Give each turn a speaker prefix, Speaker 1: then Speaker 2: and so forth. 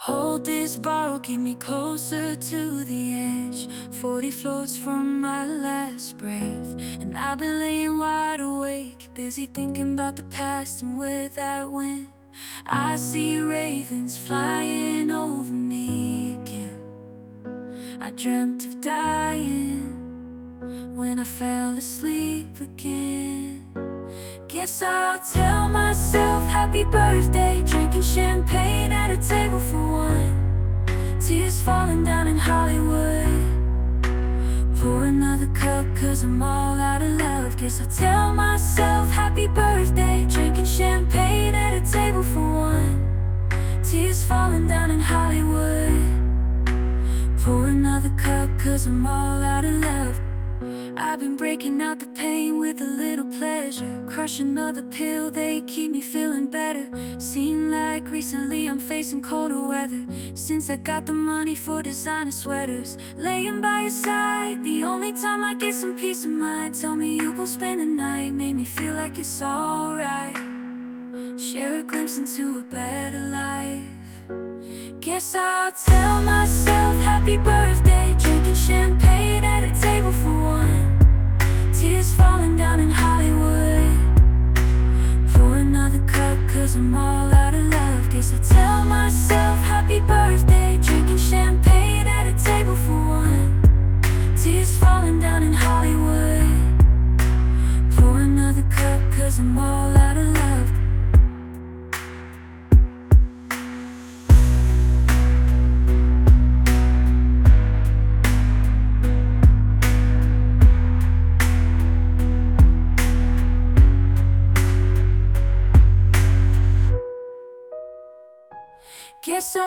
Speaker 1: Hold this bottle, keep me closer to the edge. 40 floors from my last breath, and I've been laying wide awake, busy thinking about the past and where that went. I see ravens flying over me again. I dreamt of dying when I fell asleep again. Guess I'll tell myself happy birthday, drinking champagne at a table for one. Tears falling down in Hollywood. Pour another cup cause I'm all out of love. Guess I'll tell myself happy birthday, drinking champagne at a table for one. Tears falling down in Hollywood. Pour another cup cause I'm all out of love. I've been breaking out the pain with a little pleasure. Crush another pill, they keep me feeling better. Seem like recently I'm facing colder weather, since I got the money for designer sweaters. Laying by your side, the only time I get some peace of mind. Tell me you gon' spend the night, made me feel like it's alright. Share a glimpse into a better life. Guess I'll tell myself happy birthday, drinking champagne at a table for one. Tears falling down in high